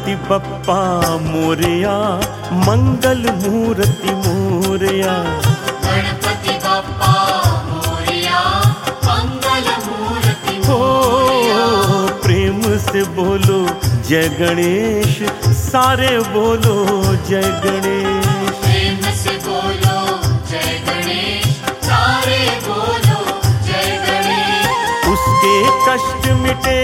गणपति बप्पा मोरया, मंगल मूर्ति मोरया। गणपति बप्पा मोरया, मंगल मूर्ति मोरया। प्रेम से बोलो जय गणेश, सारे बोलो जय गणेश। प्रेम से बोलो जय गणेश, सारे बोलो जय गणेश। उसके कष्ट मिटे,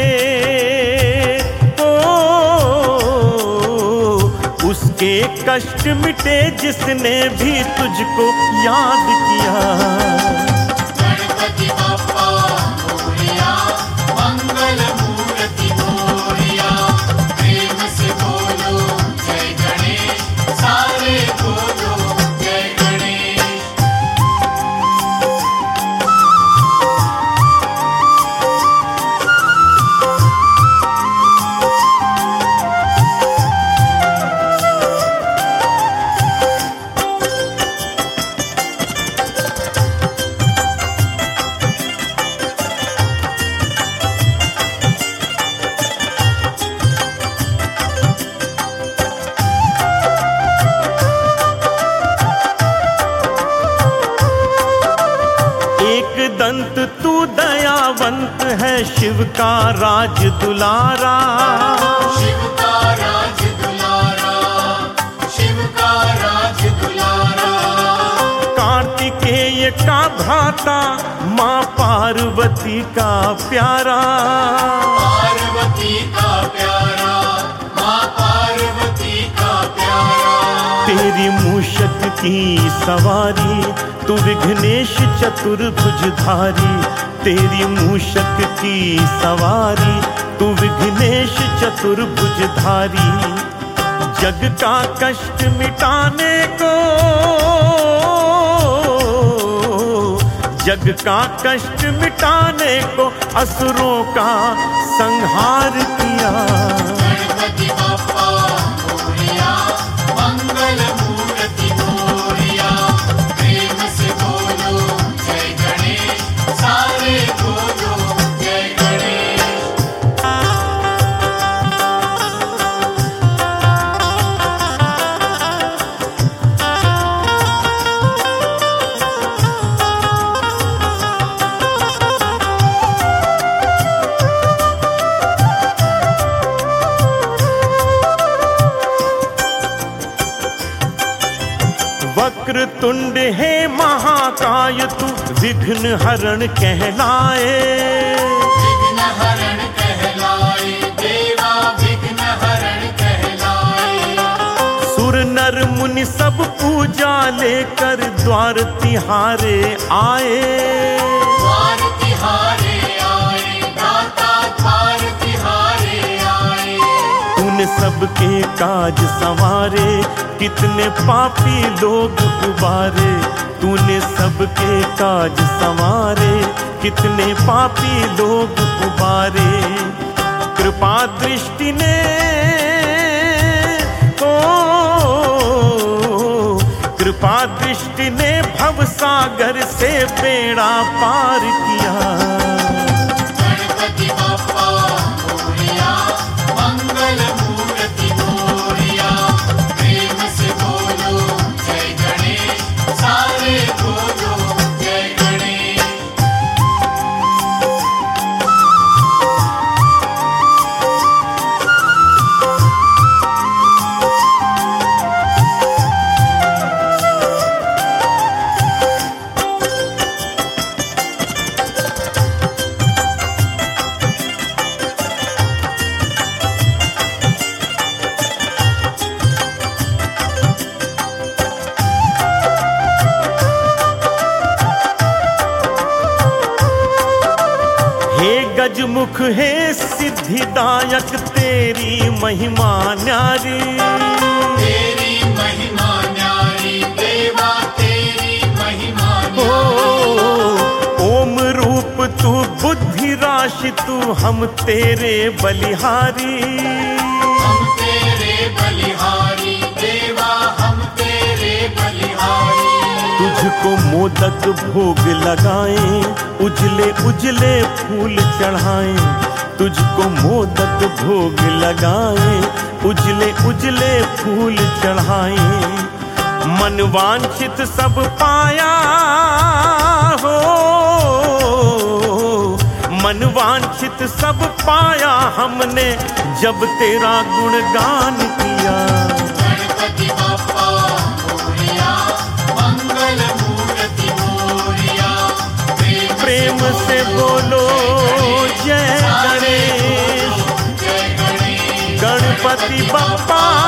उसके कष्ट मिटे जिसने भी तुझको याद किया। गणपति बप्पा मोरया, मंगल मूर्ति मोरया। प्रेम से बोलो जय गणेश, सारे बोलो जय गणेश। दंत तू दयावंत है, शिव का राज दुलारा। शिव का राज दुलारा, शिव का राज दुलारा। कार्तिकेय का भ्राता, माँ पार्वती का प्यारा। पार्वती का प्यारा, माँ पार्वती का प्यारा। तेरी मूषक की सवारी, तू विघ्नेश चतुर्भुजधारी। तेरी मूषक की सवारी, तू विघ्नेश चतुर्भुजधारी। जग का कष्ट मिटाने को, जग का कष्ट मिटाने को असुरों का संहार किया। गणपति बप्पा मोरया, मंगल मूर्ति मोरया। प्रेम से बोलो जय गणेश, सारे बोलो जय गणेश। वक्रतुंड है महाकाय, तू विघ्न हरण कहलाए। विघ्न हरण कहलाए, देवा विघ्न हरण कहलाए। सुर नर मुनि सब पूजा लेकर द्वार तिहारे आए। द्वार तिहारे आए, दाता द्वार तिहारे आए। तूने सबके काज संवारे, कितने पापी लोग उबारे। तूने सबके काज संवारे, कितने पापी लोग उबारे। कृपा दृष्टि ने कृपा दृष्टि ने भवसागर से बेड़ा पार किया। गणपति बप्पा मोरया, मंगल मूर्ति मोरया। प्रेम से बोलो जय गणेश, सारे बोलो जय गणेश। गजमुख है सिद्धिदायक, तेरी महिमा न्यारी। तेरी महिमा न्यारी, देवा तेरी महिमा न्यारी। ओम रूप तू बुद्धि राशि, तू हम तेरे बलिहारी। हम तेरे बलिहारी, देवा हम तेरे बलिहारी। तुझको मोदक भोग लगाएं, उजले उजले फूल चढ़ाएं। तुझको मोदक भोग लगाएं, उजले उजले फूल चढ़ाए, मन वांछित सब पाया हो, मन वांछित सब पाया हमने जब तेरा गुणगान किया। गणपति बप्पा मोरया, मंगल मूर्ति मोरया, प्रेम से बोलो जय गणेश, जय गणेश, गणपति बप्पा